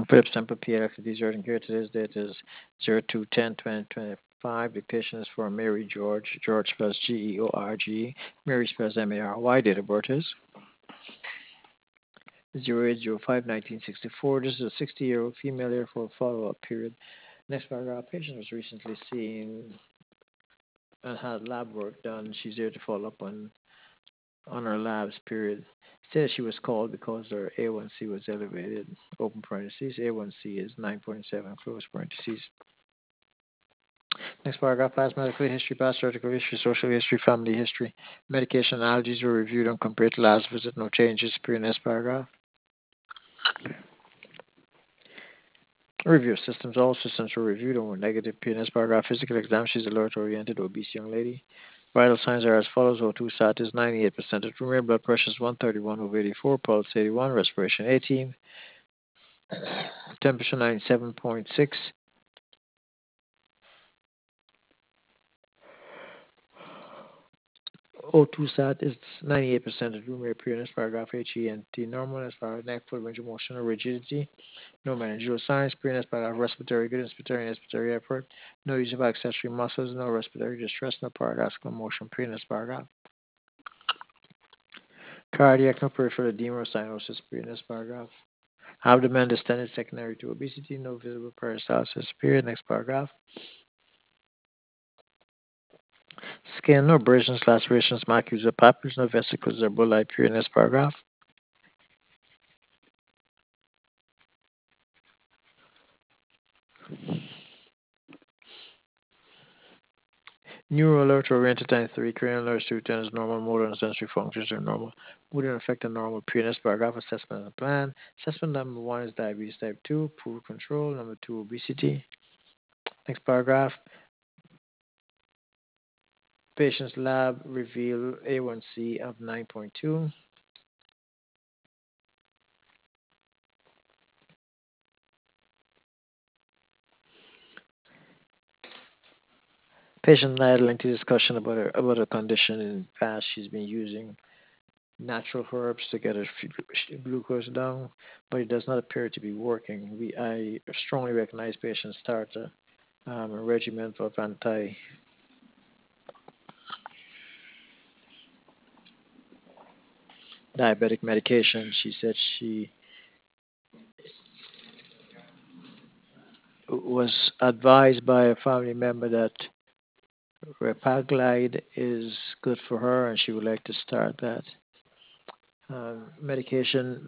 Phillips Temple PLX Desert here. Today's date is 02/10/2025. Dictation is for Mary George. George spells George. Mary spells Mary. Date of birth is 08/05/1964. This is a 60-year-old female here for a follow-up period. Next paragraph. Patient was recently seen and had lab work done. She's here to follow up on her labs period. Says she was called because her A1C was elevated. Open parentheses. A1C is 9.7. Close parentheses. Next paragraph. Past medical history, past surgical history, social history, family history. Medication allergies were reviewed and compared to last visit. No changes. Period. Next paragraph. Review of systems. All systems were reviewed and were negative. Period. Next paragraph. Physical exam. She's alert-oriented, obese young lady. Vital signs are as follows. O2 sat is 98%. Room blood pressure is 131 over 84. Pulse 81. Respiration 18. Temperature 97.6. O2 sat is 98% of room air appearance. Paragraph HENT normal as far as neck, foot range of motion or rigidity. No managerial signs. Appearance paragraph respiratory good, inspiratory effort. No use of accessory muscles. No respiratory distress. No paradoxical motion. Appearance paragraph. Cardiac, no peripheral edema or cyanosis. Appearance paragraph. Abdomen distended secondary to obesity. No visible peristalsis. Period. Next paragraph. Skin, no abrasions, lacerations, macules, or papules, no vesicles or bulli. Period. Next paragraph. Neural alert oriented time 3, cranial nerves 210 is normal, motor and sensory functions are normal. Would it affect the normal previous paragraph assessment and plan? Assessment number 1 is diabetes type 2, poor control, number 2, obesity. Next paragraph. Patient's lab reveal A1C of 9.2. Patient had a lengthy discussion about her condition in the past. She's been using natural herbs to get her glucose down, but it does not appear to be working. I strongly recommend patients start a regimen of anti-diabetic medication. She said she was advised by a family member that Repaglide is good for her, and she would like to start that medication.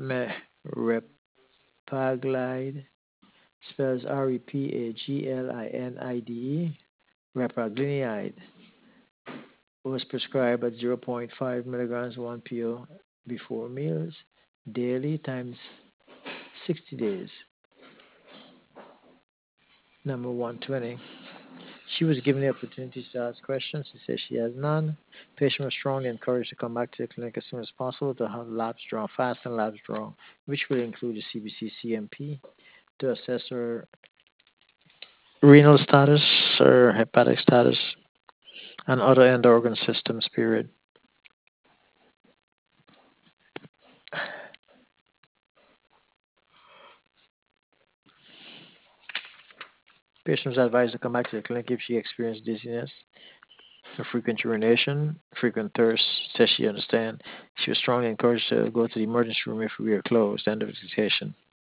Repaglide spells Repaglinide. Repagliniide was prescribed at 0.5 milligrams 1 pill before meals daily times 60 days. Number 120. She was given the opportunity to ask questions. She says she has none. Patient was strongly encouraged to come back to the clinic as soon as possible to have labs drawn, fasting labs drawn, which will include the CBC CMP to assess her renal status or hepatic status and other end organ systems, period. Patient was advised to come back to the clinic if she experienced dizziness, frequent urination, frequent thirst. Says she understands. She was strongly encouraged to go to the emergency room if we were closed. End of the dictation.